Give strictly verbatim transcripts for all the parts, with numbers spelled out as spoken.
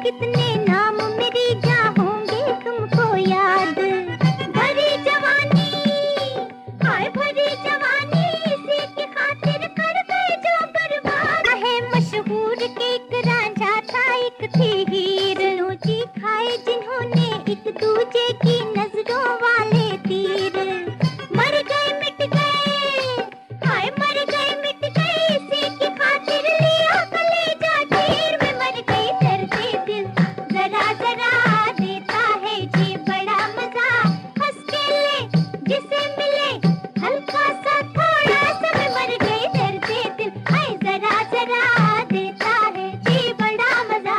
कितने नाम मेरी जा होंगे तुमको याद। भरी जवानी, हाय भरी जवानी, इसी की खातिर कर गए जो बर्बाद। है मशहूर के एक रांझा था, एक थी हीर, लोची खाए जिन्होंने एक दूजे की नजरों वाले तीर। मर गए मिट गए, हाय मर गए मिट गए, इसी की खातिर लिया कलेजा चीर। मैं मर गई दर्दे दिल जरा जरा देता है जी बड़ा मजा। हंस के ले जिसे मिले हल्का सा थोड़ा सा। मैं मर गई दर्दे दिल हाय जरा जरा देता है जी बड़ा मजा।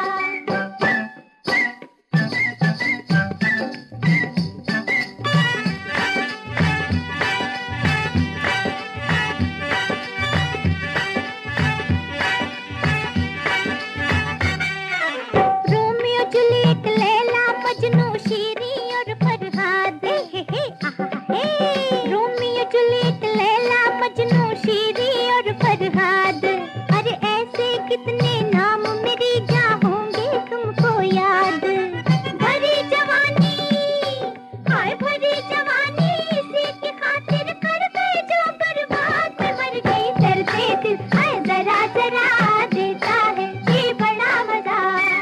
Romeo Juliet Laila Majnu Shirin और फरहाद। हे हे आहा हे, Romeo Juliet Laila Majnu Shirin और फरहाद। अरे ऐसे कितने नाम मेरी जा होंगे तुमको याद। भरी जवानी, हाय भरी जवानी, इसी की खातिर कर गए जो बर्बाद। मैं मर गई दर्दे दिल हाय जरा जरा देता है जी बड़ा मजा।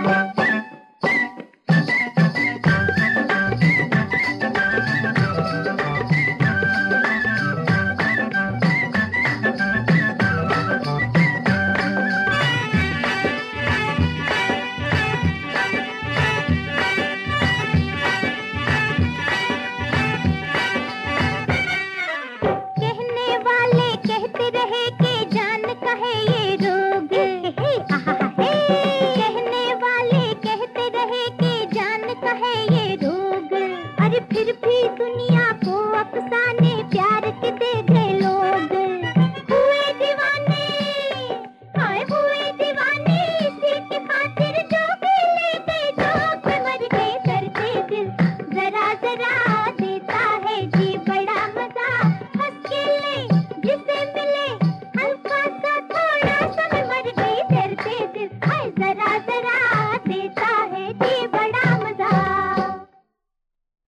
कहने वाले कहते रहे कि जान का है ये रोग। हे आहा हे, कहने वाले कहते रहे कि जान का है ये रोग। अरे फिर भी दुनिया को अफसाने प्यार के दे गए लोग। हुए दीवाने, हाय हुए दीवाने, इसी की खातिर जो भी ले गए जो। मैं मर गई दर्दे दिल जरा जरा